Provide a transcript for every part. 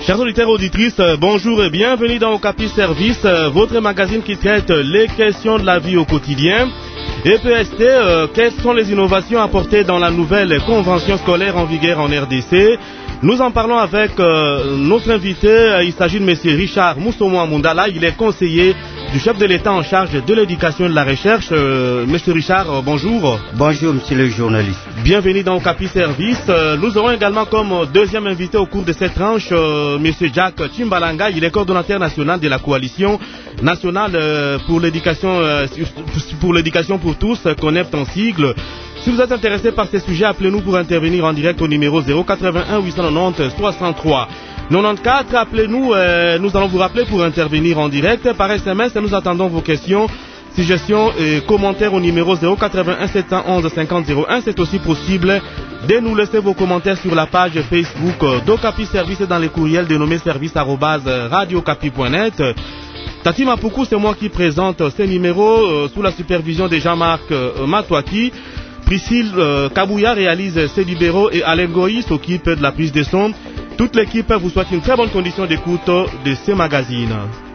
Chers auditeurs et auditrices, bonjour et bienvenue dans Okapi Service, votre magazine qui traite les questions de la vie au quotidien. EPST, quelles sont les innovations apportées dans la nouvelle convention scolaire en vigueur en RDC? Nous en parlons avec notre invité. Il s'agit de M. Richard Moussomo Amundala. Il est conseiller du chef de l'État en charge de l'éducation et de la recherche. Monsieur Richard, bonjour. Bonjour, monsieur le journaliste. Bienvenue dans Okapi Service. Nous aurons également comme deuxième invité au cours de cette tranche monsieur Jack Chimbalanga. Il est coordonnateur national de la coalition nationale pour l'éducation pour tous, CONEPT en sigle. Si vous êtes intéressé par ces sujets, appelez-nous pour intervenir en direct au numéro 081 890 63 94. Appelez-nous, nous allons vous rappeler pour intervenir en direct par SMS et nous attendons vos questions, suggestions et commentaires au numéro 081 711 50 01. C'est aussi possible de nous laisser vos commentaires sur la page Facebook d'Okapi Service et dans les courriels dénommés service@radiocapi.net. Tati Mapoukou, c'est moi qui présente ces numéros sous la supervision de Jean-Marc Matouaki. Priscille Kabouya réalise ses libéraux et Alain Goï s'occupe de la prise de son. Toute l'équipe vous souhaite une très bonne condition d'écoute de ce magazine.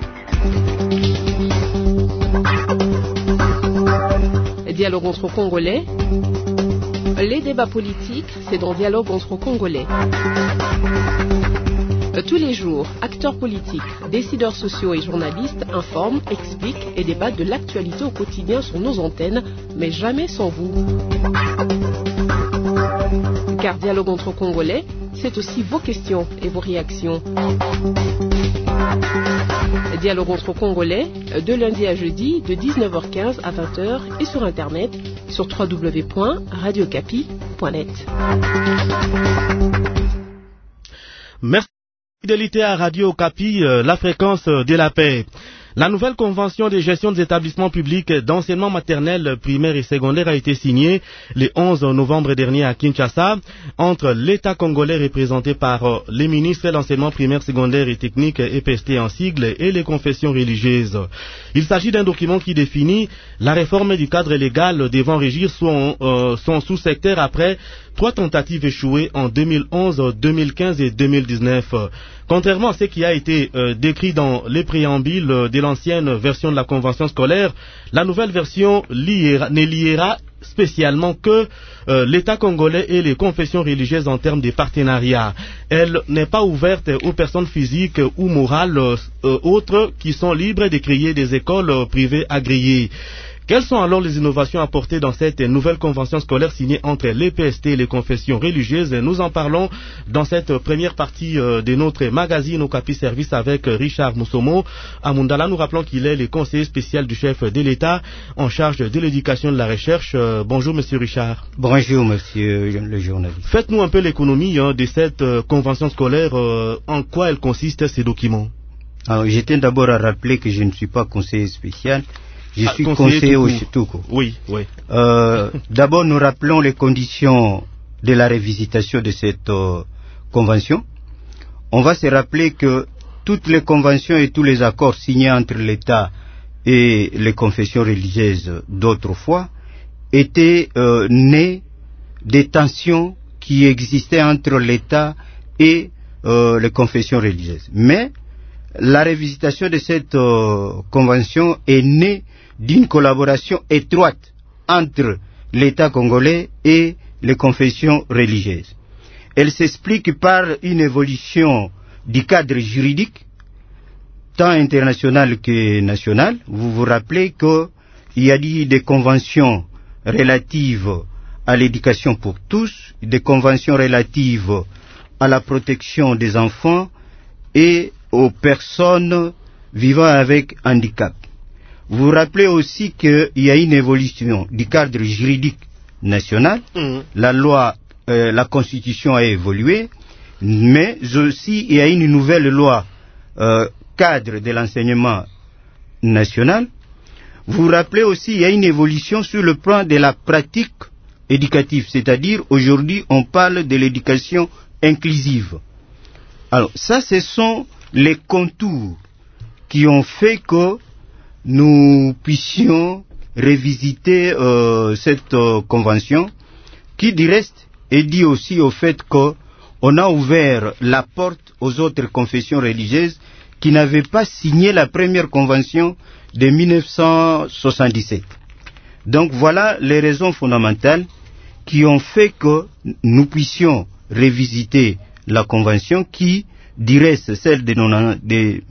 Dialogue entre Congolais. Les débats politiques, c'est dans Dialogue entre Congolais. Tous les jours, acteurs politiques, décideurs sociaux et journalistes informent, expliquent et débattent de l'actualité au quotidien sur nos antennes, mais jamais sans vous. Car Dialogue entre Congolais, c'est aussi vos questions et vos réactions. Dialogue entre Congolais, de lundi à jeudi, de 19h15 à 20h et sur Internet, sur www.radiocapi.net. Merci. Fidélité à Radio Okapi, la fréquence de la paix. La nouvelle convention de gestion des établissements publics d'enseignement maternel, primaire et secondaire a été signée le 11 novembre dernier à Kinshasa entre l'État congolais représenté par les ministres de l'enseignement primaire, secondaire et technique EPST en sigle et les confessions religieuses. Il s'agit d'un document qui définit la réforme du cadre légal devant régir son sous-secteur après 3 tentatives échouées en 2011, 2015 et 2019. Contrairement à ce qui a été décrit dans les préambules de l'ancienne version de la convention scolaire, la nouvelle version ne liera spécialement que l'État congolais et les confessions religieuses en termes de partenariat. Elle n'est pas ouverte aux personnes physiques ou morales autres qui sont libres de créer des écoles privées agréées. Quelles sont alors les innovations apportées dans cette nouvelle convention scolaire signée entre l'EPST et les confessions religieuses? Nous en parlons dans cette première partie de notre magazine Okapi Service avec Richard Moussomo Amundala. Nous rappelons qu'il est le conseiller spécial du chef de l'État en charge de l'éducation et de la recherche. Bonjour monsieur Richard. Bonjour monsieur le journaliste. Faites-nous un peu l'économie de cette convention scolaire. En quoi elle consiste ces documents? Alors, je tiens d'abord à rappeler que je ne suis pas conseiller spécial. Je suis conseiller au Chitouko. Oui. D'abord, nous rappelons les conditions de la révisitation de cette convention. On va se rappeler que toutes les conventions et tous les accords signés entre l'État et les confessions religieuses d'autrefois étaient nés des tensions qui existaient entre l'État et les confessions religieuses. Mais la révisitation de cette convention est née d'une collaboration étroite entre l'État congolais et les confessions religieuses. Elle s'explique par une évolution du cadre juridique, tant international que national. Vous vous rappelez qu'il y a eu des conventions relatives à l'éducation pour tous, des conventions relatives à la protection des enfants et aux personnes vivant avec handicap. Vous vous rappelez aussi qu'il y a une évolution du cadre juridique national. La loi, la constitution a évolué, mais aussi il y a une nouvelle loi cadre de l'enseignement national. Vous vous rappelez aussi qu'il y a une évolution sur le plan de la pratique éducative, c'est-à-dire aujourd'hui on parle de l'éducation inclusive. Alors ça, ce sont les contours qui ont fait que nous puissions révisiter cette convention, qui du reste est due aussi au fait que on a ouvert la porte aux autres confessions religieuses qui n'avaient pas signé la première convention de 1977. Donc voilà les raisons fondamentales qui ont fait que nous puissions revisiter la convention qui, du reste, celle de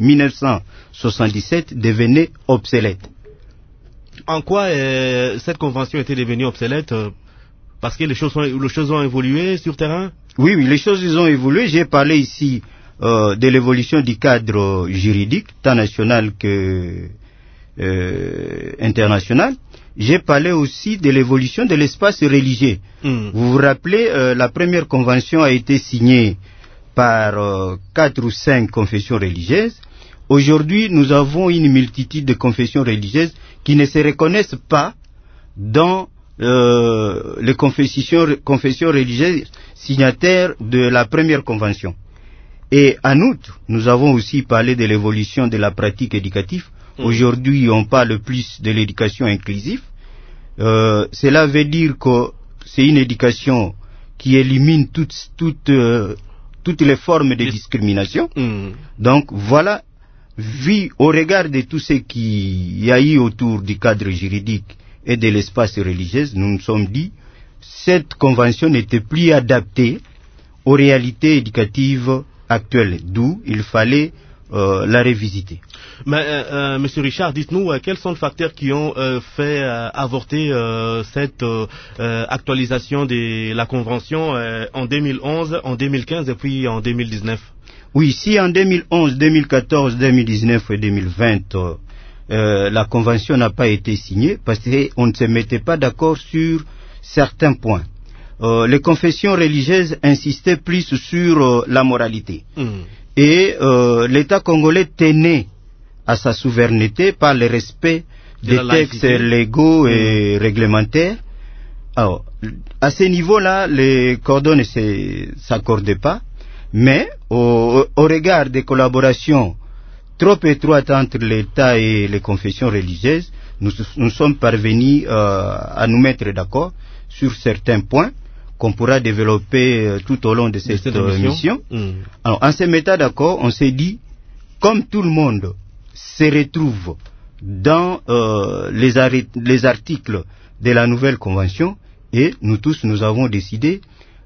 1977, devenait obsolète. En quoi cette convention était devenue obsolète? Parce que les choses ont évolué sur terrain? Oui, les choses ont évolué. J'ai parlé ici de l'évolution du cadre juridique, tant national que international. J'ai parlé aussi de l'évolution de l'espace religieux. Vous vous rappelez, la première convention a été signée par 4 ou 5 confessions religieuses. Aujourd'hui, nous avons une multitude de confessions religieuses qui ne se reconnaissent pas dans les confessions religieuses signataires de la première convention. Et en outre, nous avons aussi parlé de l'évolution de la pratique éducative. Aujourd'hui, on parle plus de l'éducation inclusive. Cela veut dire que c'est une éducation qui élimine toutes les formes de discrimination. Donc voilà, vu au regard de tout ce qu'il y a eu autour du cadre juridique et de l'espace religieux, nous nous sommes dit cette convention n'était plus adaptée aux réalités éducatives actuelles, d'où il fallait la revisiter. Mais Monsieur Richard, dites-nous quels sont les facteurs qui ont fait avorter cette actualisation de la convention en 2011, en 2015 et puis en 2019? Oui, si en 2011, 2014, 2019 et 2020 la convention n'a pas été signée parce qu'on ne se mettait pas d'accord sur certains points. Les confessions religieuses insistaient plus sur la moralité. Et l'État congolais tenait à sa souveraineté par le respect des textes légaux et réglementaires. Alors, à ce niveau-là, les cordons ne s'accordaient pas, mais au regard des collaborations trop étroites entre l'État et les confessions religieuses, nous sommes parvenus à nous mettre d'accord sur certains points qu'on pourra développer tout au long de cette émission. Alors, en se mettant d'accord, on s'est dit, comme tout le monde se retrouve dans les articles de la nouvelle convention, et nous tous, nous avons décidé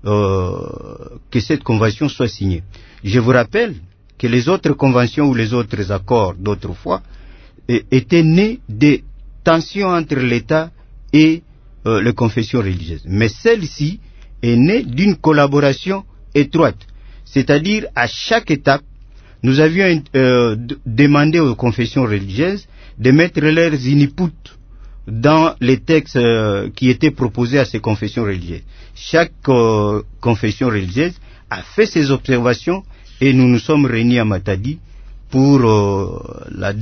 que cette convention soit signée. Je vous rappelle que les autres conventions ou les autres accords d'autrefois étaient nés des tensions entre l'État et les confessions religieuses. Mais celle-ci est née d'une collaboration étroite. C'est-à-dire, à chaque étape, nous avions demandé aux confessions religieuses de mettre leurs inputs dans les textes qui étaient proposés à ces confessions religieuses. Chaque confession religieuse a fait ses observations et nous nous sommes réunis à Matadi pour le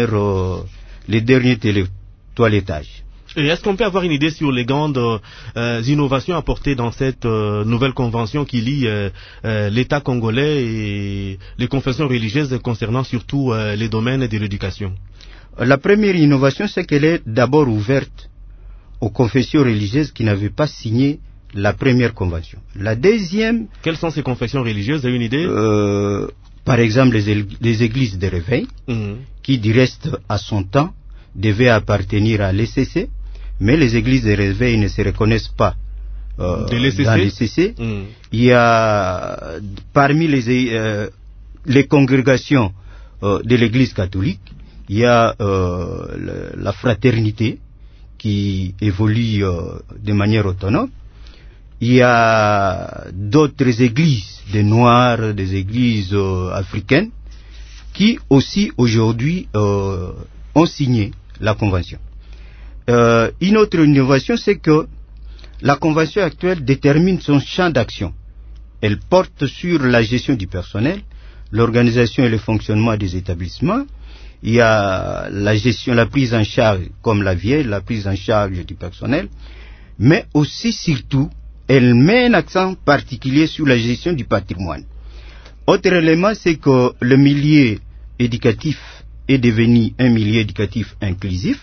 dernier toilettage. Et est-ce qu'on peut avoir une idée sur les grandes innovations apportées dans cette nouvelle convention qui lie l'État congolais et les confessions religieuses concernant surtout les domaines de l'éducation? La première innovation, c'est qu'elle est d'abord ouverte aux confessions religieuses qui n'avaient pas signé la première convention. La deuxième... Quelles sont ces confessions religieuses? Vous avez une idée? Par exemple, les églises de réveil, qui du reste à son temps devaient appartenir à l'ECC, mais les églises de réveil ne se reconnaissent pas dans l'ECC. Il y a parmi les congrégations de l'église catholique, il y a la fraternité qui évolue de manière autonome. Il y a d'autres églises, des Noirs, des églises africaines, qui aussi aujourd'hui ont signé la convention. Une autre innovation, c'est que la convention actuelle détermine son champ d'action. Elle porte sur la gestion du personnel, l'organisation et le fonctionnement des établissements. Il y a la gestion, la prise en charge, comme la vieille, la prise en charge du personnel, mais aussi, surtout, elle met un accent particulier sur la gestion du patrimoine. Autre élément, c'est que le milieu éducatif est devenu un milieu éducatif inclusif.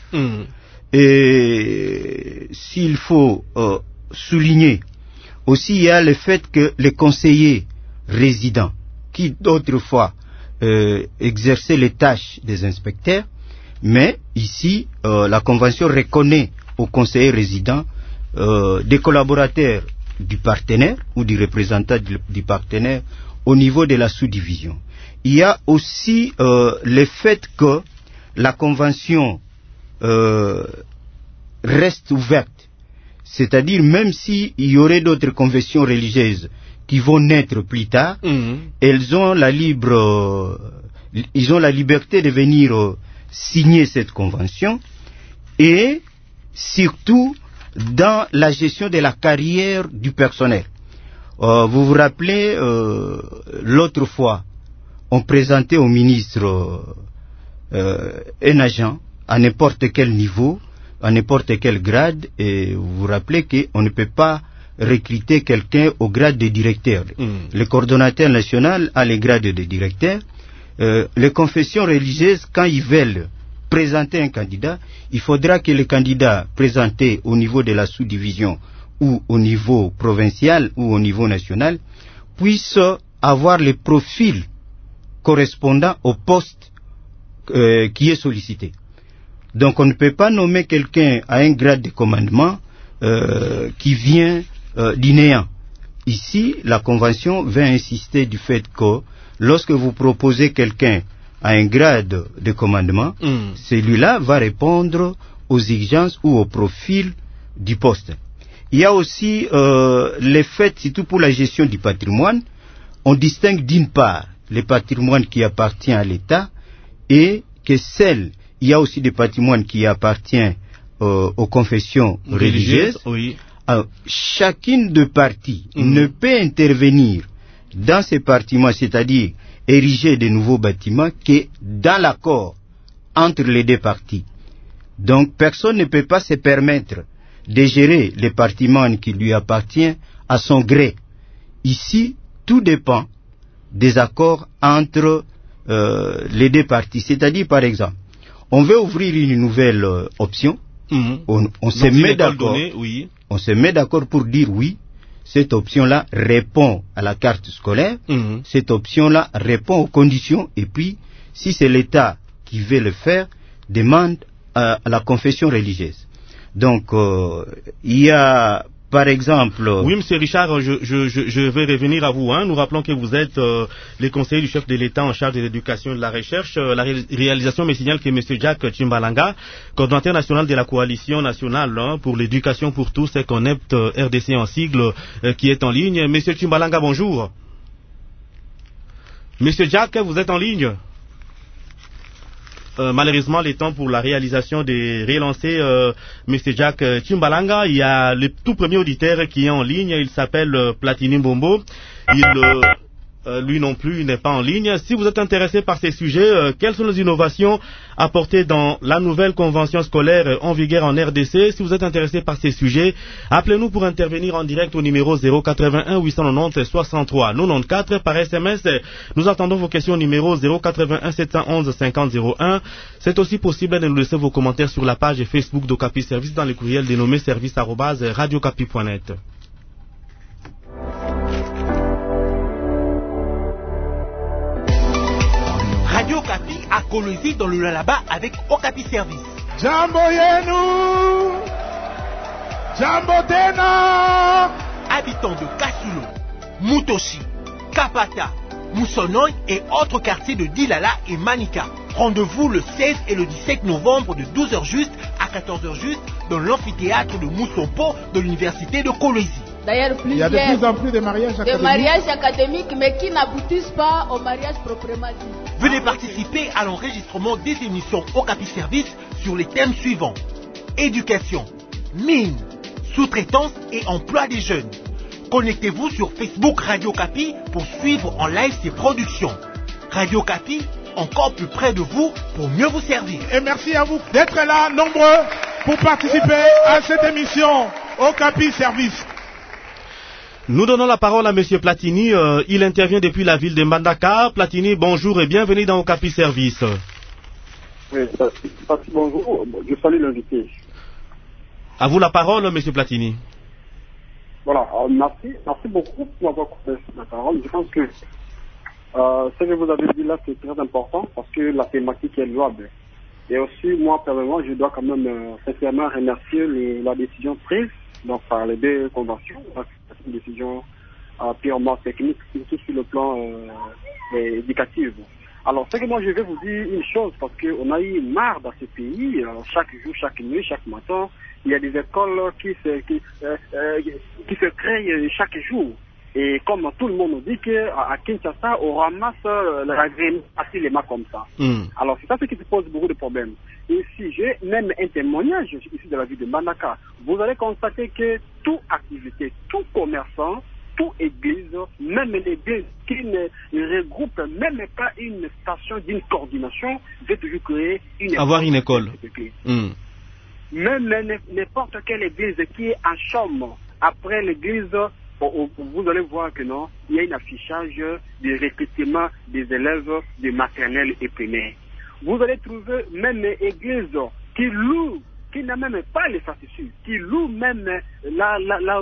Et s'il faut souligner, aussi il y a le fait que les conseillers résidents qui d'autrefois exerçaient les tâches des inspecteurs, mais ici la Convention reconnaît aux conseillers résidents des collaborateurs du partenaire ou du représentant du partenaire au niveau de la sous-division. Il y a aussi le fait que la Convention reste ouverte, c'est-à-dire même s'il y aurait d'autres conventions religieuses qui vont naître plus tard, ils ont la liberté de venir signer cette convention, et surtout dans la gestion de la carrière du personnel. Vous vous rappelez, l'autre fois, on présentait au ministre un agent à n'importe quel niveau, à n'importe quel grade, et vous vous rappelez qu'on ne peut pas recruter quelqu'un au grade de directeur. Le coordonnateur national a le grade de directeur. Les confessions religieuses, quand ils veulent présenter un candidat, il faudra que le candidat présenté au niveau de la sous-division ou au niveau provincial ou au niveau national puisse avoir le profil correspondant au poste qui est sollicité. Donc on ne peut pas nommer quelqu'un à un grade de commandement qui vient du néant. Ici, la Convention va insister du fait que lorsque vous proposez quelqu'un à un grade de commandement, celui-là va répondre aux exigences ou au profil du poste. Il y a aussi le fait, surtout pour la gestion du patrimoine, on distingue d'une part le patrimoine qui appartient à l'État et que il y a aussi des patrimoines qui appartiennent aux confessions religieuses. Oui. Chacune des parties ne peut intervenir dans ces bâtiments, c'est-à-dire ériger de nouveaux bâtiments, que dans l'accord entre les deux parties. Donc personne ne peut pas se permettre de gérer les bâtiments qui lui appartiennent à son gré. Ici, tout dépend des accords entre les deux parties. C'est-à-dire, par exemple, on veut ouvrir une nouvelle option, on se met d'accord, on se met d'accord pour dire oui, cette option-là répond à la carte scolaire, cette option-là répond aux conditions, et puis, si c'est l'État qui veut le faire, demande à la confession religieuse. Donc, il y a, par exemple... Oui, monsieur Richard, je vais revenir à vous. Nous rappelons que vous êtes les conseillers du chef de l'État en charge de l'éducation et de la recherche. La réalisation me signale que monsieur Jack Tchimbalanga, coordonnateur national de la coalition nationale pour l'éducation pour tous, et CONEPT RDC en sigle, qui est en ligne. Monsieur Tchimbalanga, bonjour. Monsieur Jack, vous êtes en ligne? Malheureusement, le temps pour la réalisation de relancer Monsieur Jack Tchimbalanga. Il y a le tout premier auditeur qui est en ligne. Il s'appelle Platini Mbombo. Lui non plus, il n'est pas en ligne. Si vous êtes intéressé par ces sujets, quelles sont les innovations apportées dans la nouvelle convention scolaire en vigueur en RDC? Si vous êtes intéressé par ces sujets, appelez-nous pour intervenir en direct au numéro 081 890 63 94 par SMS. Nous attendons vos questions au numéro 081 711 50 01. C'est aussi possible de nous laisser vos commentaires sur la page Facebook d'Okapi Service dans le courriel dénommé service@radiokapi.net. Radio Okapi a colonisé dans le Lualaba avec Okapi Service. Jambo yenu, jambo tena. Habitants de Kasulo, Mutoshi, Kapata, Moussonoy et autres quartiers de Dilala et Manika. Rendez-vous le 16 et le 17 novembre de 12h juste à 14h juste dans l'amphithéâtre de Moussompo de l'université de Kolwezi. D'ailleurs, il y a de plus en plus de mariages académiques, mais qui n'aboutissent pas au mariage proprement dit. Venez participer à l'enregistrement des émissions Okapi Service sur les thèmes suivants: éducation, mine, sous-traitance et emploi des jeunes. Connectez-vous sur Facebook Radio Okapi pour suivre en live ces productions. Radio Okapi, encore plus près de vous pour mieux vous servir. Et merci à vous d'être là, nombreux, pour participer à cette émission Okapi Service. Nous donnons la parole à monsieur Platini. Il intervient depuis la ville de Mbandaka. Platini, bonjour et bienvenue dans Okapi Service. Oui, bonjour. Je salue l'invité. À vous la parole, monsieur Platini. Voilà, merci beaucoup pour m'avoir coupé la parole. Je pense que ce que vous avez dit là, c'est très important parce que la thématique est louable. Et aussi, moi, personnellement, je dois quand même sincèrement remercier la décision prise donc, par les deux conventions. C'est une décision purement technique, surtout sur le plan éducatif. Alors, c'est que moi, je vais vous dire une chose, parce qu'on a eu marre dans ce pays, chaque jour, chaque nuit, chaque matin, il y a des écoles qui se créent chaque jour. Et comme tout le monde nous dit qu'à Kinshasa, on ramasse l'agrément facilement comme ça. Alors, c'est ça ce qui se pose beaucoup de problèmes. Et si j'ai même un témoignage ici de la ville de Mbandaka, vous allez constater que toute activité, tout commerçant, toute église, même les biens qui ne regroupent même pas une station d'une coordination, veut toujours créer une école. Avoir une école. Même n'importe quelle église qui est en chambre après l'église, vous allez voir que non, il y a un affichage de recrutement des élèves de maternelle et primaire. Vous allez trouver même une église qui loue, qui n'a même pas les factures, qui loue même là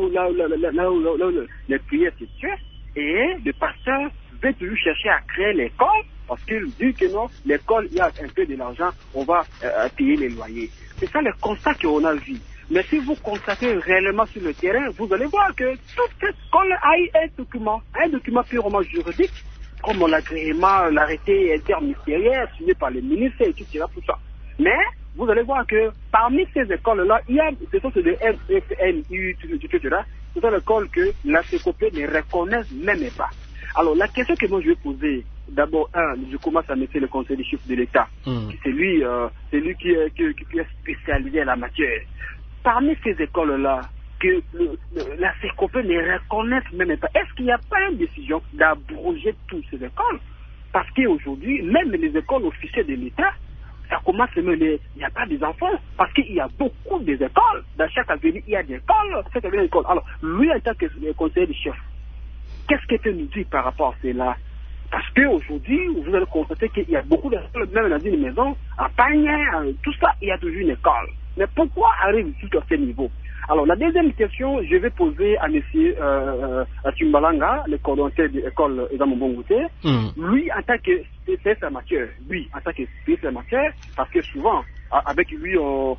où les prières se tuent, et le pasteur veut toujours chercher à créer l'école, parce qu'il dit que non, l'école, il y a un peu de l'argent, on va payer les loyers. C'est ça le constat qu'on a vu. Mais si vous constatez réellement sur le terrain, vous allez voir que toute école a un document purement juridique, comme l'agrément, l'arrêté interministériel signé par les ministres, etc. Tout ça. Mais vous allez voir que parmi ces écoles-là, il y a ce sont des FNU, etc. Ce sont des écoles que la CECOPE ne reconnaît même pas. Alors la question que moi je vais poser, d'abord, je commence à mettre le conseil des chiffres de l'État. C'est lui qui est spécialisé à la matière. Parmi ces écoles-là, que la CECOPE ne reconnaît même pas, est-ce qu'il n'y a pas une décision d'abroger toutes ces écoles? Parce qu'aujourd'hui, même les écoles officielles de l'État, ça commence à il n'y a pas des enfants, parce qu'il y a beaucoup d'écoles. Dans chaque avenue, il y a des écoles, chaque avenue, école. Alors, lui, en tant que conseiller de chef, qu'est-ce qu'il peut nous dire par rapport à cela? Parce qu'aujourd'hui, vous allez constater qu'il y a beaucoup d'écoles, même dans une maison, à Pagné, tout ça, il y a toujours une école. Mais pourquoi arrive-t-il à ce niveau? Alors, la deuxième question, je vais poser à M. Timbalanga, le coordonnateur de l'école Edam Mbongoute. Lui, en tant que spécialiste en matière, parce que souvent, avec lui, on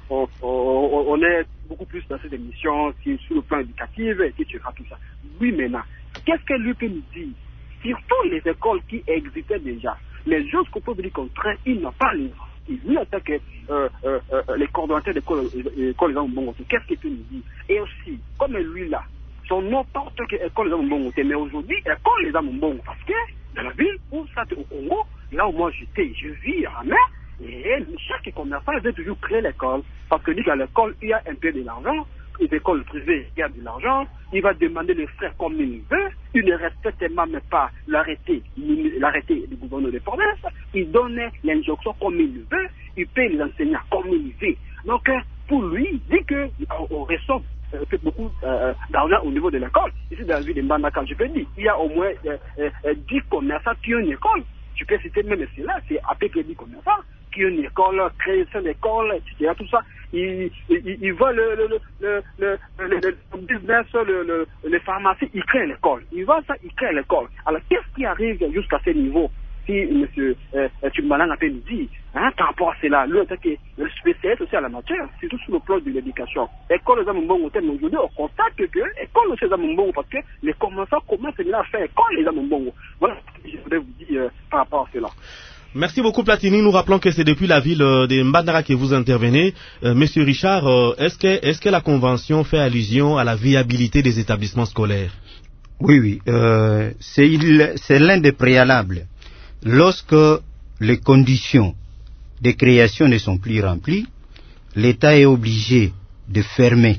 est beaucoup plus dans cette émission, sur le plan éducatif, etc. Tout ça. Lui, maintenant, qu'est-ce que lui peut nous dire? Surtout les écoles qui existaient déjà. Les gens qu'on peut dire contraire, ils n'ont pas les lui en tant que les coordonnateurs d'école Mbongoute, qu'est-ce qu'il peut nous dire? Et aussi, comme lui là, son nom porte que école Mbongoute, mais aujourd'hui, école Mbongoute, parce que dans la ville où ça au Congo, là où moi je vis à mer, et chaque commerçant veut toujours créer l'école, parce que dit qu'à l'école, il y a un peu de l'argent. Les écoles privées, il y a de l'argent, il va demander les frais comme il veut, il ne respecte même pas l'arrêté du gouverneur de province, il donne l'injonction comme il veut, il paye les enseignants comme il veut. Donc, pour lui, il dit qu'on reçoit beaucoup d'argent au niveau de l'école. Ici, dans la ville de Mbandaka, je peux dire, il y a au moins 10 commerçants qui ont une école. Tu peux citer même cela, c'est avec les 10 commerçants qui ont une école, création d'école, etc. Tout ça. Il va le business, le pharmacie, il crée l'école. Il va ça, il crée l'école. Alors, qu'est-ce qui arrive jusqu'à ce niveau? Si M. Timbalanga peut nous dire, par rapport à cela, lui, le spécialiste aussi à la matière, surtout sur le plan de l'éducation. École de Mbongo, aujourd'hui, on constate que école de Mbongo, parce que les commençants commencent à faire école de Mbongo. Voilà ce que je voudrais vous dire par rapport à cela. Merci beaucoup Platini. Nous rappelons que c'est depuis la ville de Mbandaka que vous intervenez. Monsieur Richard, est-ce que la convention fait allusion à la viabilité des établissements scolaires? Oui. C'est l'un des préalables. Lorsque les conditions de création ne sont plus remplies, l'État est obligé de fermer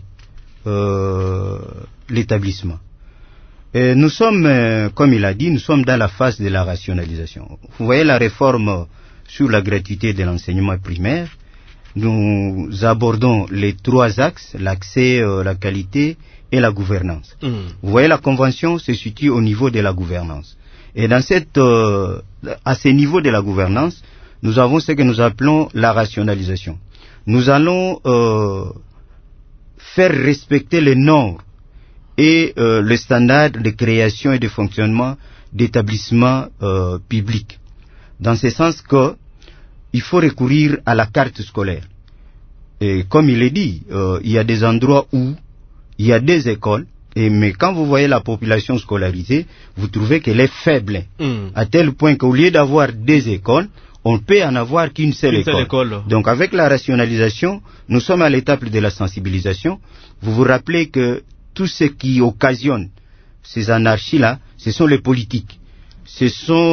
l'établissement. Nous sommes, comme il a dit, nous sommes dans la phase de la rationalisation. Vous voyez la réforme sur la gratuité de l'enseignement primaire. Nous abordons les 3 axes, l'accès, la qualité et la gouvernance. Vous voyez, la convention se situe au niveau de la gouvernance. Et à ce niveau de la gouvernance, nous avons ce que nous appelons la rationalisation. Nous allons faire respecter les normes et le standard de création et de fonctionnement d'établissements publics. Dans ce sens que il faut recourir à la carte scolaire. Et comme il est dit, il y a des endroits où il y a des écoles, mais quand vous voyez la population scolarisée, vous trouvez qu'elle est faible, à tel point qu'au lieu d'avoir des écoles, on peut en avoir qu'une seule école. Donc avec la rationalisation, nous sommes à l'étape de la sensibilisation. Vous vous rappelez que tout ce qui occasionne ces anarchies-là, ce sont les politiques, ce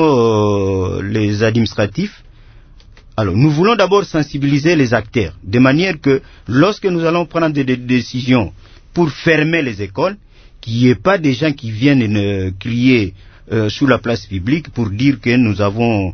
sont les administratifs. Alors, nous voulons d'abord sensibiliser les acteurs, de manière que lorsque nous allons prendre des décisions pour fermer les écoles, qu'il n'y ait pas des gens qui viennent crier sous la place publique pour dire que nous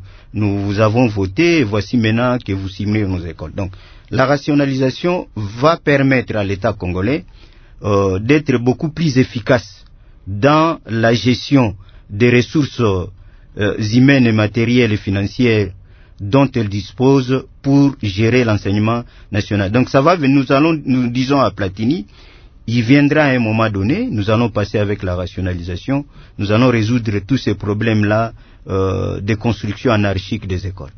avons voté, et voici maintenant que vous ciblez nos écoles. Donc, la rationalisation va permettre à l'État congolais d'être beaucoup plus efficace dans la gestion des ressources humaines et matérielles et financières dont elle dispose pour gérer l'enseignement national. Donc ça va, nous disons à Platini, il viendra à un moment donné, nous allons passer avec la rationalisation, nous allons résoudre tous ces problèmes-là de construction anarchique des écoles.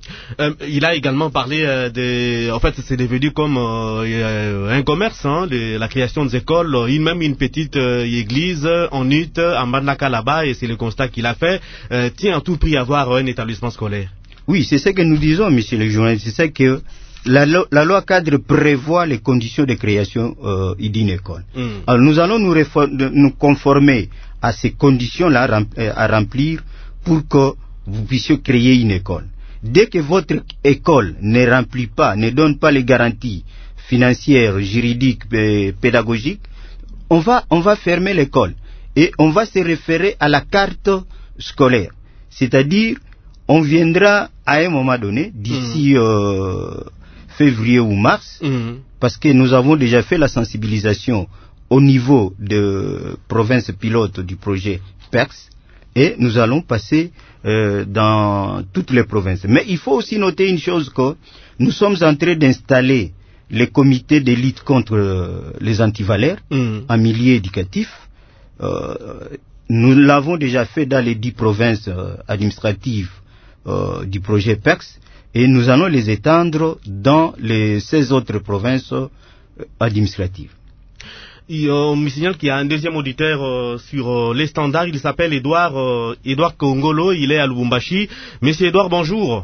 Il a également parlé en fait, c'est devenu comme un commerce, la création des écoles, même une petite église en Ut, en Bandaka là-bas, et c'est le constat qu'il a fait. Tient à tout prix à avoir un établissement scolaire. Oui, c'est ce que nous disons, monsieur le journaliste, c'est ça que la loi cadre prévoit les conditions de création d'une école. Alors nous allons nous conformer à ces conditions-là à remplir pour que vous puissiez créer une école. Dès que votre école ne remplit pas, ne donne pas les garanties financières, juridiques, pédagogiques, on va fermer l'école et on va se référer à la carte scolaire. C'est-à-dire, on viendra à un moment donné, d'ici février ou mars, parce que nous avons déjà fait la sensibilisation au niveau de province pilote du projet PERS, et nous allons passer dans toutes les provinces. Mais il faut aussi noter une chose, que nous sommes en train d'installer les comités de lutte contre les antivaleurs en milieu éducatif. Nous l'avons déjà fait dans les 10 provinces administratives du projet PERS, et nous allons les étendre dans les 16 autres provinces administratives. On me signale qu'il y a un deuxième auditeur sur les standards. Il s'appelle Edouard Kongolo. Il est à Lubumbashi. Monsieur Edouard, bonjour.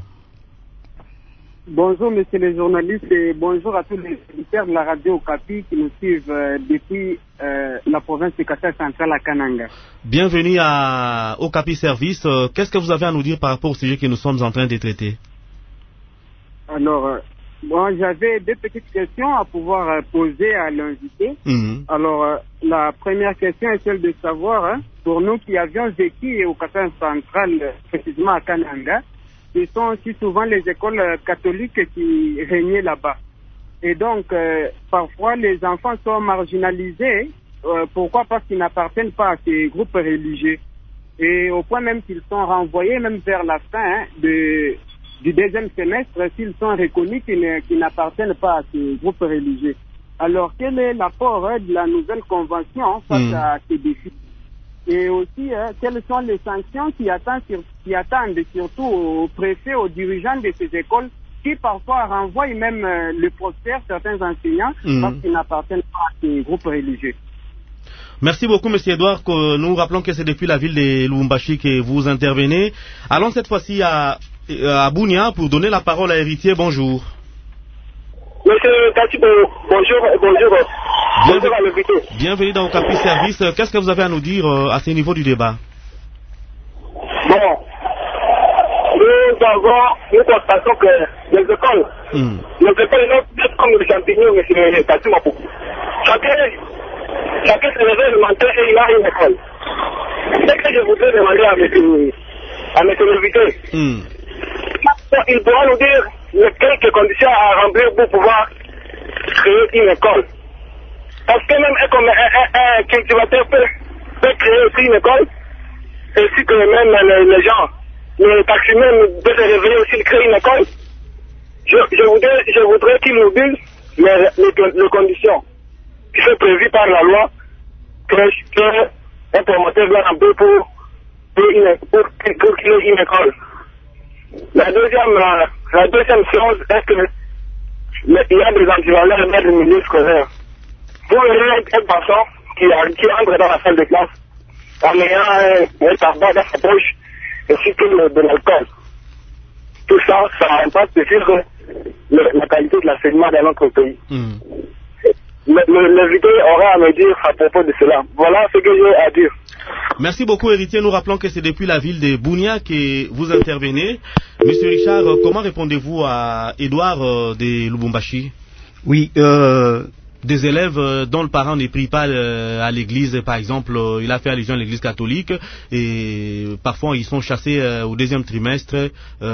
Bonjour, monsieur les journalistes, et bonjour à tous les auditeurs de la radio Okapi qui nous suivent depuis la province de Kasai central à Kananga. Bienvenue à Okapi Service. Qu'est-ce que vous avez à nous dire par rapport au sujet que nous sommes en train de traiter? Alors, j'avais deux petites questions à pouvoir poser à l'invité. Alors, la première question est celle de savoir, pour nous qui avions vécu au Kasai central, précisément à Kananga, ce sont aussi souvent les écoles catholiques qui régnaient là-bas. Et donc, parfois, les enfants sont marginalisés. Pourquoi? Parce qu'ils n'appartiennent pas à ces groupes religieux. Et au point même qu'ils sont renvoyés, même vers la fin du deuxième semestre, s'ils sont reconnus qu'ils n'appartiennent pas à ces groupes religieux. Alors, quel est l'apport de la nouvelle convention face à ces défis? Et aussi, quelles sont les sanctions qui attendent surtout aux préfets, aux dirigeants de ces écoles, qui parfois renvoient même le professeur, certains enseignants, parce qu'ils n'appartiennent pas à ces groupes religieux. Merci beaucoup, monsieur Edouard. Nous rappelons que c'est depuis la ville de Lubumbashi que vous intervenez. Allons cette fois-ci à Bunia pour donner la parole à Héritier. Bonjour. Monsieur Tatibo, bonjour. Bonjour à l'invité. Bienvenue dans Okapi Service. Qu'est-ce que vous avez à nous dire à ce niveau du débat? Bon, nous constatons que les écoles n'ont pas comme les champignons, monsieur Tatibo. Chacun se réveille le matin et il a une école. C'est que je voudrais demander à monsieur l'invité. Il pourra nous dire quelques conditions à remplir pour pouvoir créer une école. Parce que même un cultivateur peut créer aussi une école, ainsi que même les gens, les taximens peuvent se réveiller aussi de créer une école. Je voudrais qu'ils nous disent les conditions qui sont prévues par la loi qu'un promoteur doit remplir pour qu'il ait une école. La deuxième chose est que il y a des environnements de mettre le milieu scolaire. Pour un garçon qui entre dans la salle de classe en ayant un tabac dans sa poche et surtout de l'alcool. Tout ça, ça impacte sur la qualité de l'enseignement dans notre pays. L'invité aura à me dire à propos de cela. Voilà ce que j'ai à dire. Merci beaucoup, héritier. Nous rappelons que c'est depuis la ville de Bunia que vous intervenez. Monsieur Richard, comment répondez-vous à Edouard de Lubumbashi? Oui, des élèves dont le parent ne prie pas à l'église, par exemple, il a fait allusion à l'église catholique, et parfois ils sont chassés au deuxième trimestre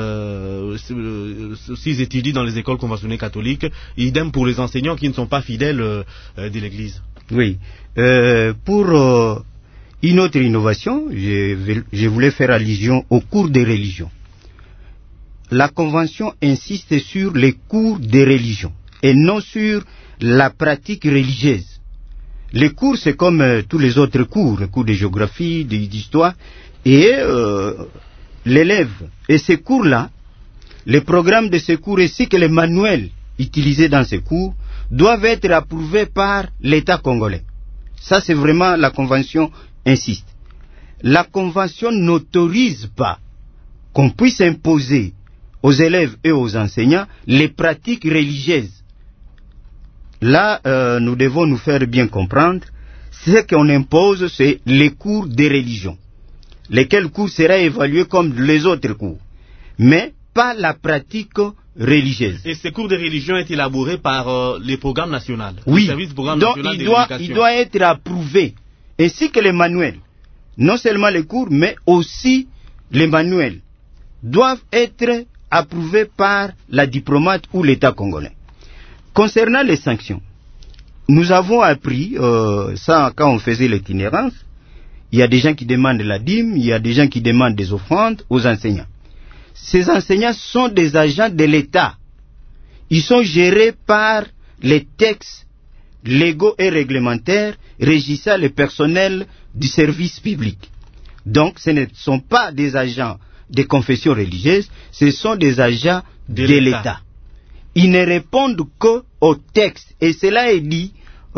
s'ils étudient dans les écoles conventionnelles catholiques. Idem pour les enseignants qui ne sont pas fidèles de l'église. Oui. Pour une autre innovation, je voulais faire allusion aux cours des religions. La Convention insiste sur les cours des religions et non sur la pratique religieuse. Les cours, c'est comme tous les autres cours, les cours de géographie, d'histoire, et l'élève, et ces cours-là, les programmes de ces cours ainsi que les manuels utilisés dans ces cours doivent être approuvés par l'État congolais. Ça, c'est vraiment la Convention insiste. La Convention n'autorise pas qu'on puisse imposer aux élèves et aux enseignants les pratiques religieuses. Là, nous devons nous faire bien comprendre, ce qu'on impose, c'est les cours des religions, lesquels cours sera évalué comme les autres cours, mais pas la pratique religieuse. Et ces cours de religion est élaboré par les programmes nationaux. Oui, donc il doit être approuvé, ainsi que les manuels. Non seulement les cours, mais aussi les manuels doivent être approuvés par la diplomate ou l'État congolais. Concernant les sanctions, nous avons appris, ça quand on faisait l'itinérance, il y a des gens qui demandent la dîme, il y a des gens qui demandent des offrandes aux enseignants. Ces enseignants sont des agents de l'État. Ils sont gérés par les textes légaux et réglementaires régissant le personnel du service public. Donc ce ne sont pas des agents des confessions religieuses, ce sont des agents de l'État. Ils ne répondent qu'au texte. Et cela est dit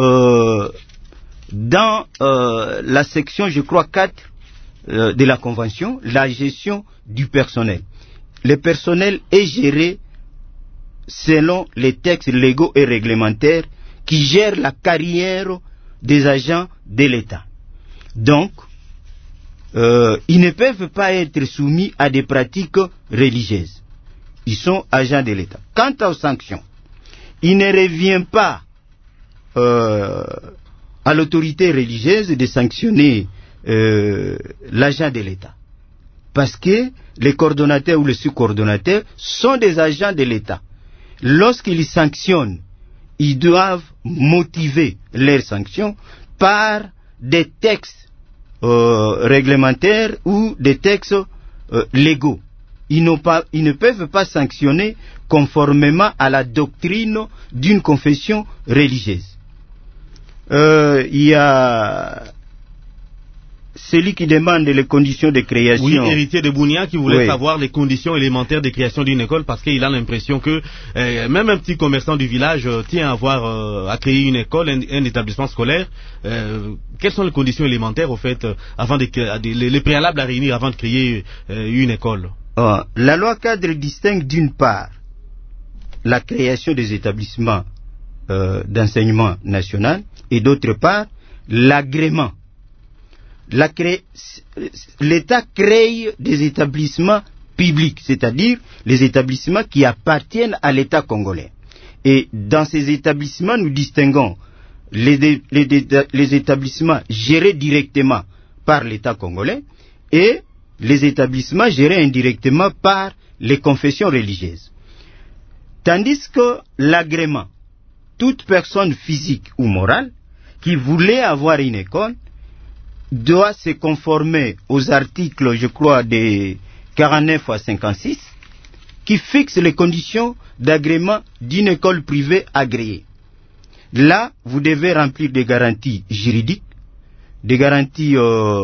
dans la section, je crois, 4 de la Convention, la gestion du personnel. Le personnel est géré selon les textes légaux et réglementaires qui gèrent la carrière des agents de l'État. Donc, ils ne peuvent pas être soumis à des pratiques religieuses. Ils sont agents de l'État. Quant aux sanctions, il ne revient pas à l'autorité religieuse de sanctionner l'agent de l'État. Parce que les coordonnateurs ou les sous-coordonnateurs sont des agents de l'État. Lorsqu'ils sanctionnent, ils doivent motiver leurs sanctions par des textes réglementaires ou des textes légaux. Ils ne peuvent pas sanctionner conformément à la doctrine d'une confession religieuse. Il y a celui qui demande les conditions de création. Oui, héritier de Bunia qui voulait savoir les conditions élémentaires de création d'une école, parce qu'il a l'impression que même un petit commerçant du village tient à créer une école, un établissement scolaire. Quelles sont les conditions élémentaires au fait, avant les préalables à réunir avant de créer une école? La loi cadre distingue d'une part la création des établissements d'enseignement national et d'autre part l'agrément. L'État crée des établissements publics, c'est-à-dire les établissements qui appartiennent à l'État congolais. Et dans ces établissements, nous distinguons les établissements gérés directement par l'État congolais et les établissements gérés indirectement par les confessions religieuses. Tandis que l'agrément, toute personne physique ou morale qui voulait avoir une école doit se conformer aux articles, je crois, de 49 à 56, qui fixent les conditions d'agrément d'une école privée agréée. Là, vous devez remplir des garanties juridiques, des garanties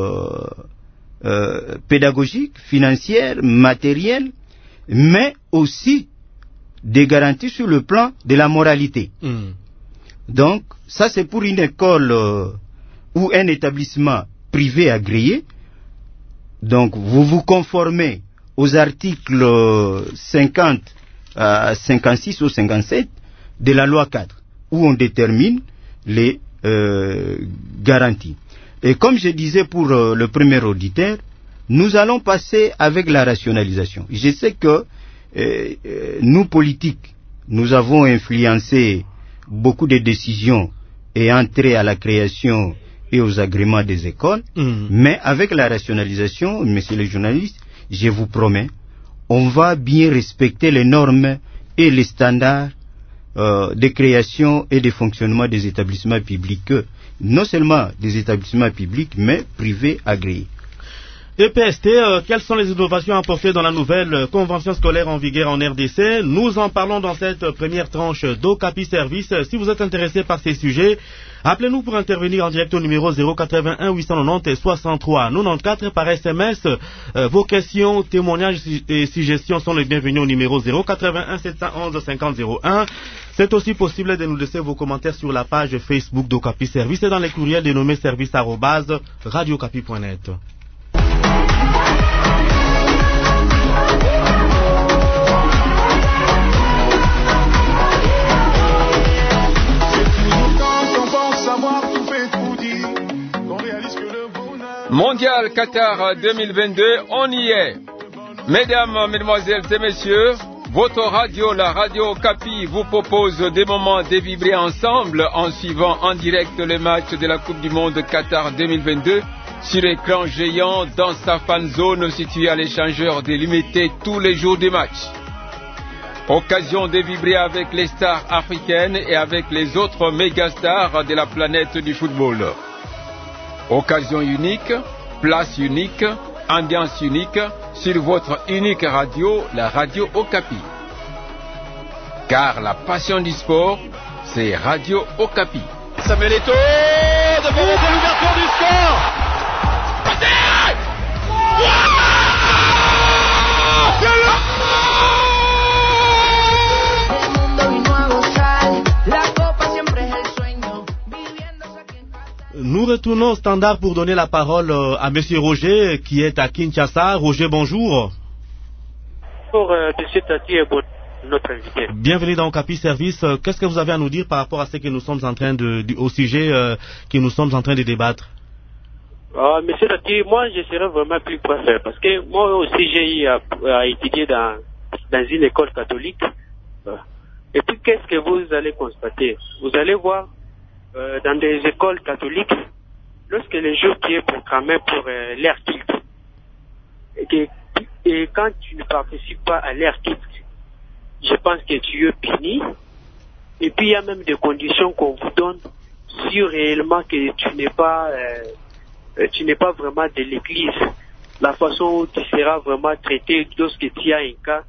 pédagogiques, financières, matérielles, mais aussi des garanties sur le plan de la moralité. Donc, ça c'est pour une école ou un établissement privé agréé. Donc, vous vous conformez aux articles 50, 56 ou 57 de la loi 4, où on détermine les garanties. Et comme je disais pour le premier auditeur, nous allons passer avec la rationalisation. Je sais que nous, politiques, nous avons influencé beaucoup de décisions ayant trait à la création et aux agréments des écoles, mais avec la rationalisation, messieurs les journalistes, je vous promets, on va bien respecter les normes et les standards de création et de fonctionnement des établissements publics, non seulement des établissements publics, mais privés agréés. EPST, quelles sont les innovations apportées dans la nouvelle convention scolaire en vigueur en RDC? Nous en parlons dans cette première tranche d'Okapi Service. Si vous êtes intéressé par ces sujets, appelez-nous pour intervenir en direct au numéro 081 890 63 94 par SMS. Vos questions, témoignages et suggestions sont les bienvenus au numéro 081 711 50 01. C'est aussi possible de nous laisser vos commentaires sur la page Facebook d'Okapi Service et dans les courriels dénommés service@radiocapi.net. Mondial Qatar 2022, on y est. Mesdames, mesdemoiselles et messieurs, votre radio, la radio Okapi, vous propose des moments de vibrer ensemble en suivant en direct les matchs de la Coupe du Monde Qatar 2022 sur écran géant dans sa fan zone située à l'échangeur de l'Limité tous les jours du match. Occasion de vibrer avec les stars africaines et avec les autres mégastars de la planète du football. Occasion unique, place unique, ambiance unique sur votre unique radio, la radio Okapi. Car la passion du sport, c'est Radio Okapi. Samuel Eto'o devant l'ouverture du score. Nous retournons au standard pour donner la parole à Monsieur Roger qui est à Kinshasa. Roger, bonjour. Bonjour, Monsieur Tati et notre invité. Bienvenue dans Okapi Service. Qu'est-ce que vous avez à nous dire par rapport à ce que nous sommes en train au sujet que nous sommes en train de débattre? Monsieur Tati, moi je serais vraiment plus préféré parce que moi aussi j'ai eu à étudier dans une école catholique. Et puis qu'est-ce que vous allez constater? Vous allez voir dans des écoles catholiques, lorsque le jour qui est programmé pour l'air culte, et quand tu ne participes pas à l'air culte, je pense que tu es puni. Et puis il y a même des conditions qu'on vous donne si réellement que tu n'es pas vraiment de l'église. La façon où tu seras vraiment traité lorsque tu as un cas,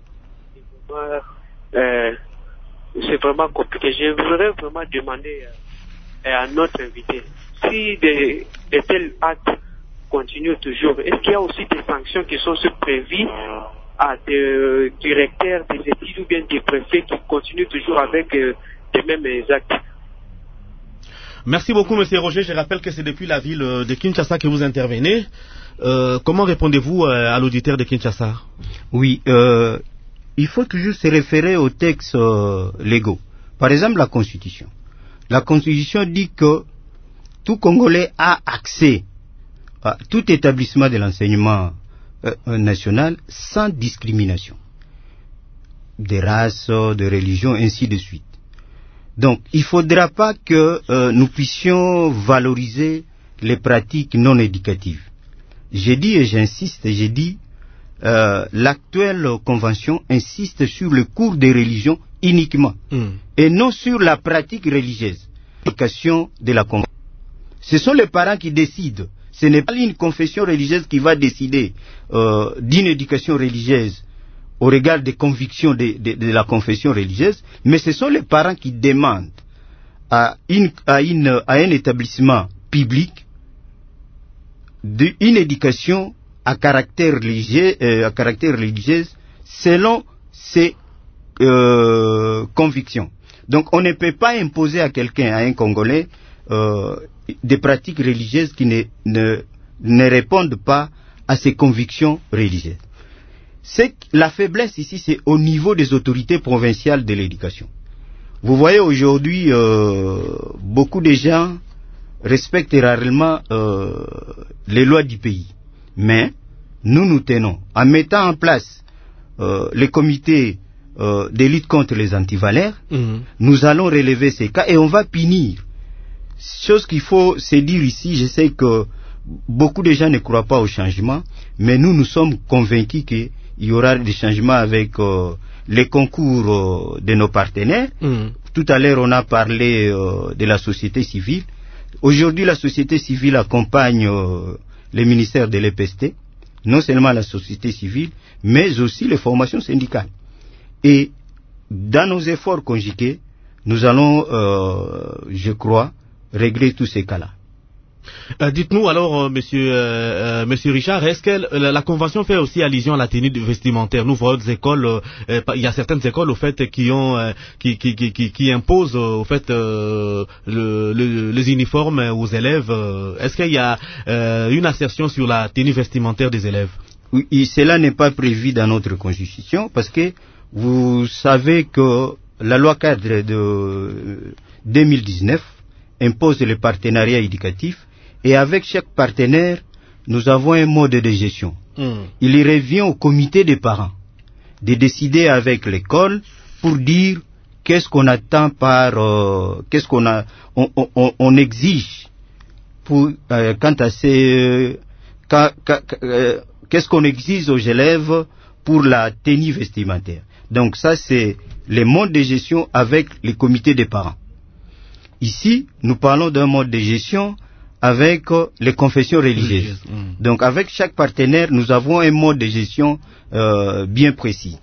c'est vraiment compliqué. Je voudrais vraiment demander à notre invité, si de tels actes continuent toujours, est-ce qu'il y a aussi des sanctions qui sont prévues à des directeurs des études ou bien des préfets qui continuent toujours avec les mêmes actes? Merci beaucoup, Monsieur Roger. Je rappelle que c'est depuis la ville de Kinshasa que vous intervenez. Comment répondez-vous à l'auditeur de Kinshasa? Oui, il faut toujours se référer aux textes légaux. Par exemple, la Constitution. La Constitution dit que tout Congolais a accès à tout établissement de l'enseignement national sans discrimination, de race, de religion, ainsi de suite. Donc, il ne faudra pas que nous puissions valoriser les pratiques non éducatives. J'ai dit et j'insiste, j'ai dit, l'actuelle convention insiste sur le cours des religions uniquement, et non sur la pratique religieuse. L'éducation de la convention. Ce sont les parents qui décident. Ce n'est pas une confession religieuse qui va décider d'une éducation religieuse au regard des convictions de la confession religieuse, mais ce sont les parents qui demandent à un établissement public une éducation à caractère religieux, selon ses convictions. Donc on ne peut pas imposer à quelqu'un, à un Congolais, des pratiques religieuses qui ne répondent pas à ses convictions religieuses. La faiblesse ici, c'est au niveau des autorités provinciales de l'éducation. Vous voyez aujourd'hui, beaucoup de gens respectent rarement les lois du pays. Mais nous tenons, en mettant en place les comités de lutte contre les antivaleurs, nous allons relever ces cas et on va punir. Chose qu'il faut se dire ici, je sais que beaucoup de gens ne croient pas au changement, mais nous sommes convaincus qu'il y aura des changements avec les concours de nos partenaires. Tout à l'heure, on a parlé de la société civile. Aujourd'hui, la société civile accompagne les ministères de l'EPST, non seulement la société civile, mais aussi les formations syndicales. Et dans nos efforts conjugués, nous allons, je crois, régler tous ces cas-là. Dites-nous alors, monsieur Richard, est-ce que la convention fait aussi allusion à la tenue vestimentaire? Nous voyons des écoles, il y a certaines écoles au fait qui imposent au fait les uniformes aux élèves. Est-ce qu'il y a une assertion sur la tenue vestimentaire des élèves? Oui, cela n'est pas prévu dans notre constitution parce que vous savez que la loi cadre de 2019 impose le partenariat éducatif et avec chaque partenaire, nous avons un mode de gestion. Il revient au comité des parents de décider avec l'école pour dire qu'est-ce qu'on attend qu'est-ce qu'on exige pour quant à ces qu'est-ce qu'on exige aux élèves pour la tenue vestimentaire. Donc ça c'est le mode de gestion avec les comités des parents. Ici, nous parlons d'un mode de gestion avec les confessions religieuses. Donc, avec chaque partenaire, nous avons un mode de gestion bien précis.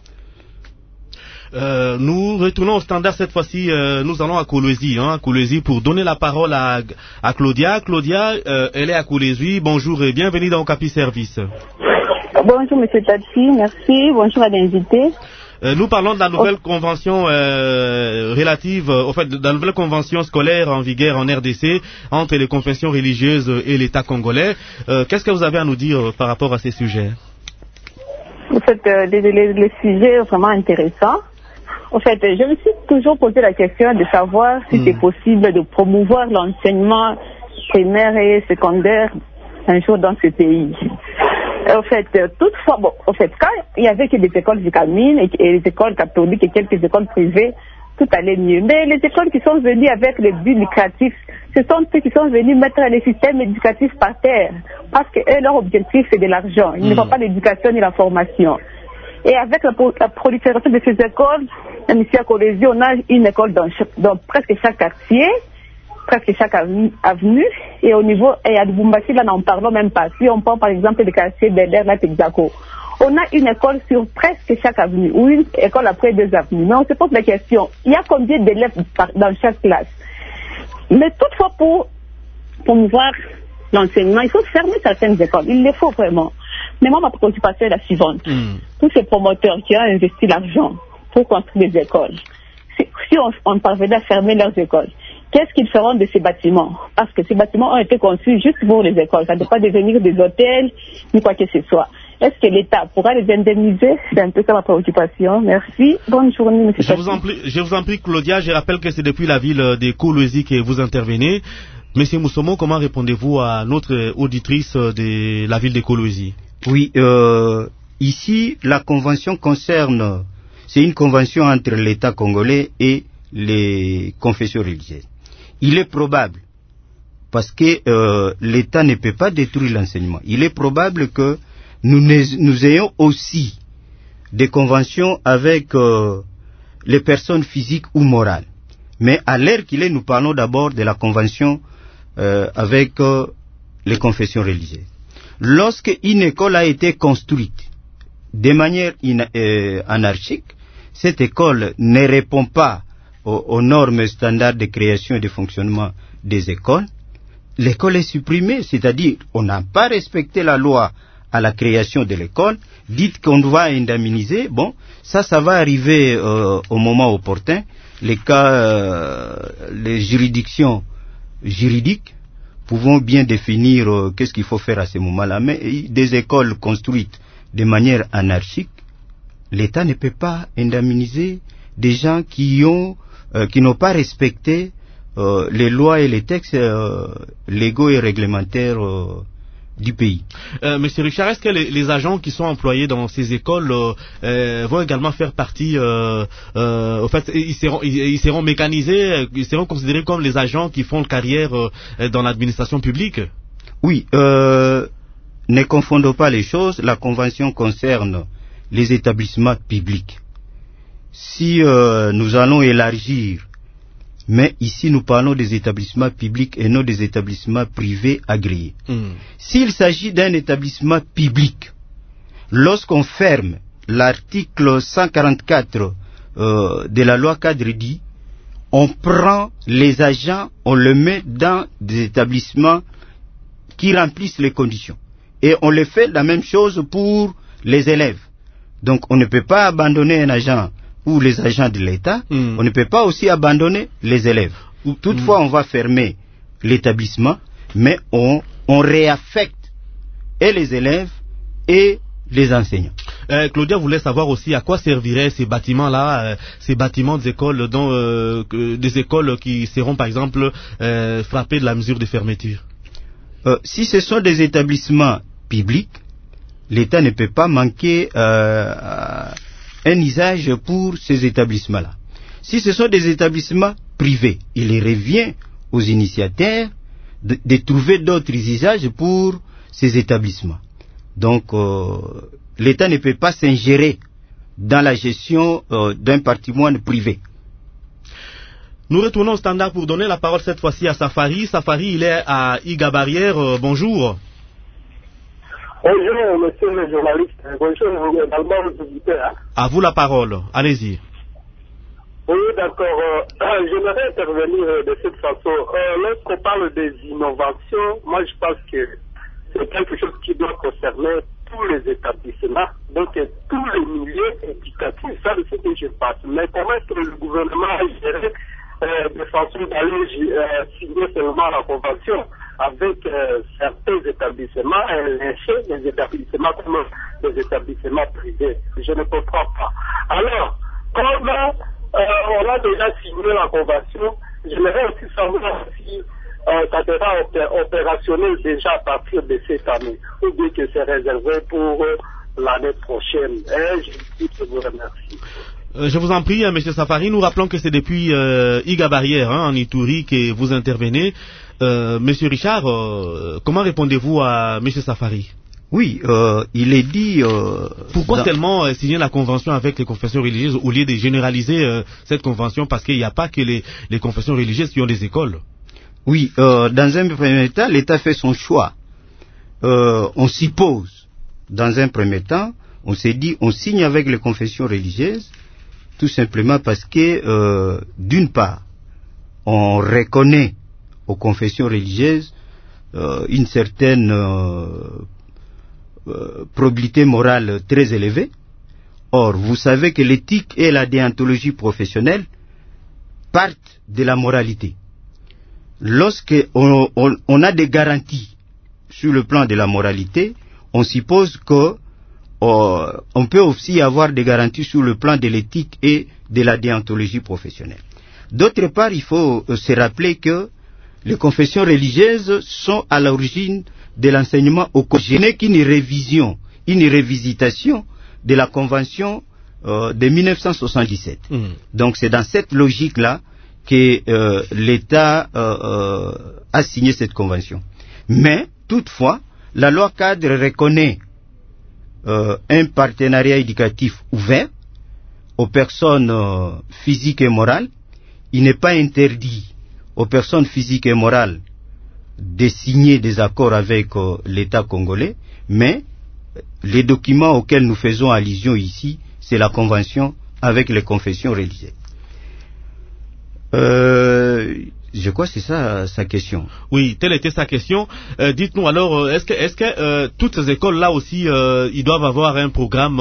Nous retournons au standard cette fois-ci. Nous allons à Kolwezi, pour donner la parole à Claudia. Claudia, elle est à Kolwezi. Bonjour et bienvenue dans Okapi Service. Bonjour, monsieur Tati. Merci. Bonjour à l'invité. Nous parlons de la nouvelle convention relative, au fait, de la nouvelle convention scolaire en vigueur en RDC entre les confessions religieuses et l'État congolais. Qu'est-ce que vous avez à nous dire par rapport à ces sujets? En fait, les sujets vraiment intéressants. En fait, je me suis toujours posé la question de savoir si c'est possible de promouvoir l'enseignement primaire et secondaire un jour dans ce pays. En fait, toutefois, quand il y avait que des écoles vitamines et les écoles catholiques et quelques écoles privées, tout allait mieux. Mais les écoles qui sont venues avec les buts lucratifs, ce sont ceux qui sont venus mettre les systèmes éducatifs par terre. Parce que eux, leur objectif, c'est de l'argent. Ils ne font pas l'éducation ni la formation. Et avec la prolifération de ces écoles, même ici à Kolwezi, on a une école dans presque chaque quartier, presque chaque avenue, et au niveau, et à Lubumbashi, là, n'en parlons même pas. Si on parle par exemple des quartiers Bel-Air, là, Texaco, on a une école sur presque chaque avenue, ou une école après 2 avenues. Mais on se pose la question, il y a combien d'élèves dans chaque classe? Mais toutefois, pour promouvoir l'enseignement, il faut fermer certaines écoles. Il le faut vraiment. Mais moi, ma préoccupation est la suivante. Tous ces promoteurs qui ont investi l'argent pour construire des écoles, si on parvenait à fermer leurs écoles, qu'est-ce qu'ils feront de ces bâtiments? Parce que ces bâtiments ont été conçus juste pour les écoles. Ça ne doit pas devenir des hôtels, ni quoi que ce soit. Est-ce que l'État pourra les indemniser? C'est un peu ça ma préoccupation. Merci. Bonne journée, monsieur. Je vous en prie, Claudia. Je rappelle que c'est depuis la ville de Kolwezi que vous intervenez. Monsieur Moussomo, comment répondez-vous à notre auditrice de la ville de Kolwezi? Oui, ici, la convention concerne... C'est une convention entre l'État congolais et les confessions religieuses. Il est probable, parce que l'État ne peut pas détruire l'enseignement, il est probable que nous ayons aussi des conventions avec les personnes physiques ou morales. Mais à l'heure qu'il est, nous parlons d'abord de la convention avec les confessions religieuses. Lorsque une école a été construite de manière anarchique, cette école ne répond pas aux normes standards de création et de fonctionnement des écoles, l'école est supprimée, c'est-à-dire on n'a pas respecté la loi à la création de l'école, dites qu'on va indemniser, bon, ça va arriver au moment opportun. Les cas, les juridictions juridiques pouvons bien définir qu'est-ce qu'il faut faire à ce moment-là, mais des écoles construites de manière anarchique, l'État ne peut pas indemniser des gens qui n'ont pas respecté les lois et les textes légaux et réglementaires du pays. Monsieur Richard, est-ce que les agents qui sont employés dans ces écoles vont également faire partie, au fait, ils seront mécanisés, ils seront considérés comme les agents qui font carrière dans l'administration publique? Oui, ne confondons pas les choses. La convention concerne les établissements publics. Si nous allons élargir, mais ici nous parlons des établissements publics et non des établissements privés agréés. S'il s'agit d'un établissement public, lorsqu'on ferme l'article 144 de la loi cadre dit, on prend les agents, on les met dans des établissements qui remplissent les conditions. Et on le fait la même chose pour les élèves. Donc on ne peut pas abandonner un agent ou les agents de l'État, on ne peut pas aussi abandonner les élèves. Toutefois, on va fermer l'établissement, mais on réaffecte et les élèves et les enseignants. Claudia voulait savoir aussi à quoi serviraient ces bâtiments-là, ces bâtiments des écoles, des écoles qui seront par exemple frappés de la mesure de fermeture. Si ce sont des établissements publics, l'État ne peut pas manquer un usage pour ces établissements-là. Si ce sont des établissements privés, il revient aux initiateurs de trouver d'autres usages pour ces établissements. Donc, l'État ne peut pas s'ingérer dans la gestion d'un patrimoine privé. Nous retournons au standard pour donner la parole cette fois-ci à Safari. Safari, il est à Iga Barrière. Bonjour. Bonjour, monsieur le journaliste. Bonjour également aux auditeurs. À vous la parole. Allez-y. Oui, d'accord. J'aimerais intervenir de cette façon. Lorsqu'on parle des innovations, moi je pense que c'est quelque chose qui doit concerner tous les établissements, donc tous les milieux éducatifs. Ça, c'est ce que je pense. Mais comment est-ce que le gouvernement a géré de façon d'aller signer seulement la convention avec certains établissements et lâcher les établissements comme les établissements privés? Je ne comprends pas. Alors, comment on a déjà signé la convention, j'aimerais aussi savoir si ça sera opérationnel déjà à partir de cette année, ou bien que c'est réservé pour l'année prochaine. Je vous remercie. Je vous en prie, M. Safari, nous rappelons que c'est depuis Iga Barrière, en Ituri, que vous intervenez. M. Richard, comment répondez-vous à M. Safari? Oui, il est dit... Pourquoi seulement signer la convention avec les confessions religieuses au lieu de généraliser cette convention, parce qu'il n'y a pas que les confessions religieuses qui ont des écoles? Oui, dans un premier temps, l'État fait son choix. On s'y pose. Dans un premier temps, on s'est dit, on signe avec les confessions religieuses, tout simplement parce que, d'une part, on reconnaît aux confessions religieuses une certaine probité morale très élevée. Or, vous savez que l'éthique et la déontologie professionnelle partent de la moralité. Lorsqu'on a des garanties sur le plan de la moralité, on suppose que on peut aussi avoir des garanties sur le plan de l'éthique et de la déontologie professionnelle. D'autre part, il faut se rappeler que les confessions religieuses sont à l'origine de l'enseignement au collège. Ce n'est qu'une révision, une révisitation de la Convention de 1977. Donc c'est dans cette logique-là que l'État a signé cette convention. Mais, toutefois, la loi cadre reconnaît un partenariat éducatif ouvert aux personnes physiques et morales. Il n'est pas interdit aux personnes physiques et morales de signer des accords avec l'État congolais, mais les documents auxquels nous faisons allusion ici, c'est la convention avec les confessions religieuses. Je crois que c'est ça sa question. Oui, telle était sa question. Dites-nous alors, est-ce que toutes ces écoles-là aussi, ils doivent avoir un programme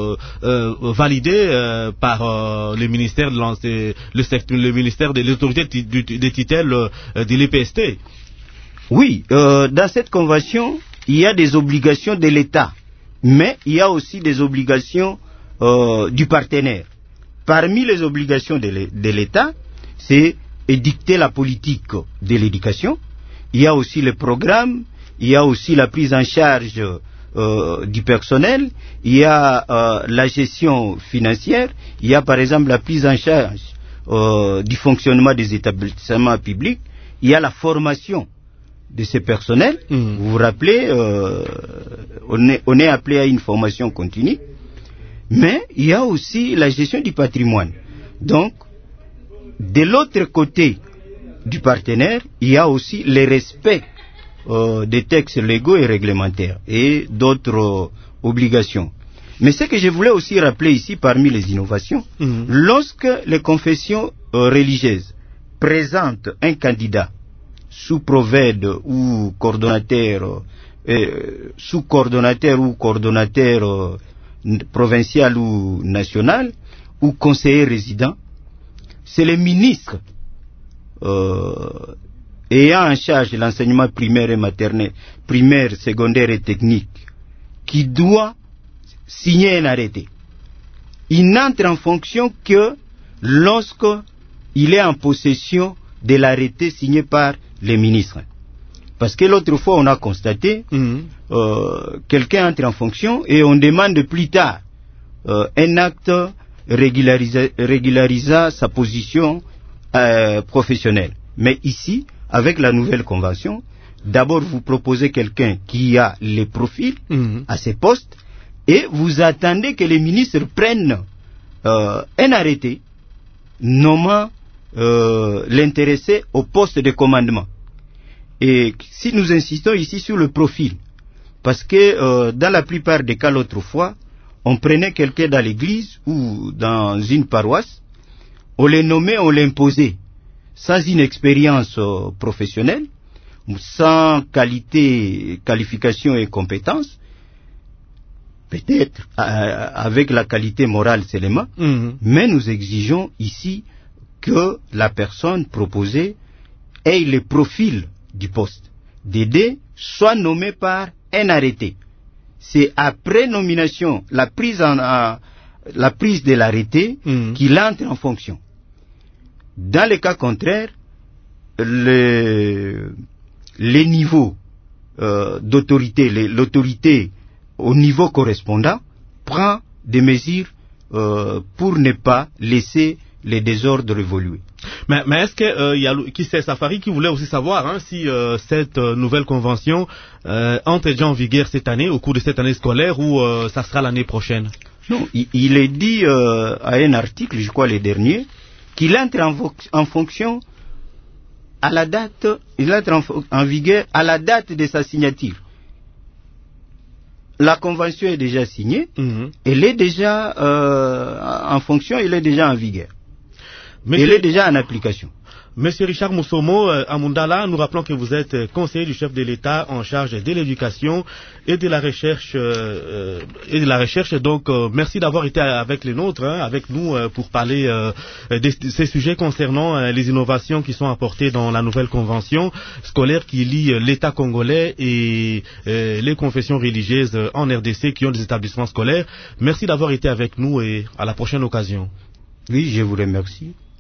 validé par le ministère le ministère de l'autorité des tutelles de l'EPST? Oui, dans cette convention, il y a des obligations de l'État, mais il y a aussi des obligations du partenaire. Parmi les obligations de l'État, c'est édicter la politique de l'éducation. Il y a aussi le programme, il y a aussi la prise en charge du personnel, il y a la gestion financière, il y a par exemple la prise en charge du fonctionnement des établissements publics, il y a la formation de ces personnels. Vous vous rappelez, on est appelé à une formation continue, mais il y a aussi la gestion du patrimoine. Donc, de l'autre côté du partenaire, il y a aussi le respect des textes légaux et réglementaires et d'autres obligations. Mais ce que je voulais aussi rappeler ici parmi les innovations, lorsque les confessions religieuses présentent un candidat sous-prophète ou coordonnateur, sous-coordonnateur ou coordonnateur provincial ou national, ou conseiller résident, c'est le ministre ayant en charge l'enseignement primaire et maternel, primaire, secondaire et technique, qui doit signer un arrêté. Il n'entre en fonction que lorsque il est en possession de l'arrêté signé par les ministres. Parce que l'autre fois, on a constaté, quelqu'un entre en fonction et on demande plus tard un acte régularisant sa position professionnelle. Mais ici, avec la nouvelle convention, d'abord vous proposez quelqu'un qui a les profils à ces postes et vous attendez que les ministres prennent un arrêté nommant l'intéressé au poste de commandement. Et si nous insistons ici sur le profil, parce que dans la plupart des cas l'autre fois, on prenait quelqu'un dans l'église ou dans une paroisse, on les nommait, on l'imposait, sans une expérience professionnelle, sans qualification et compétence, peut-être avec la qualité morale seulement, mais nous exigeons ici que la personne proposée ait le profil du poste. Dédé soit nommé par un arrêté. C'est après nomination, la prise de l'arrêté qu'il entre en fonction. Dans le cas contraire, les niveaux d'autorité, l'autorité au niveau correspondant prend des mesures pour ne pas laisser les désordres évoluer. Mais est-ce que y a qui c'est Safari qui voulait aussi savoir si cette nouvelle convention entre déjà en vigueur cette année, au cours de cette année scolaire, ou ça sera l'année prochaine? Non, il est dit à un article, je crois le dernier, qu'il entre en fonction à la date, il entre en vigueur à la date de sa signature. La convention est déjà signée, elle est déjà en fonction, elle est déjà en vigueur. Elle est déjà en application. Monsieur Richard Moussomo Amundala, nous rappelons que vous êtes conseiller du chef de l'État en charge de l'éducation et de la recherche. Donc, merci d'avoir été avec les nôtres, avec nous, pour parler de ces sujets concernant les innovations qui sont apportées dans la nouvelle convention scolaire qui lie l'État congolais et les confessions religieuses en RDC qui ont des établissements scolaires. Merci d'avoir été avec nous et à la prochaine occasion. Oui, je vous remercie.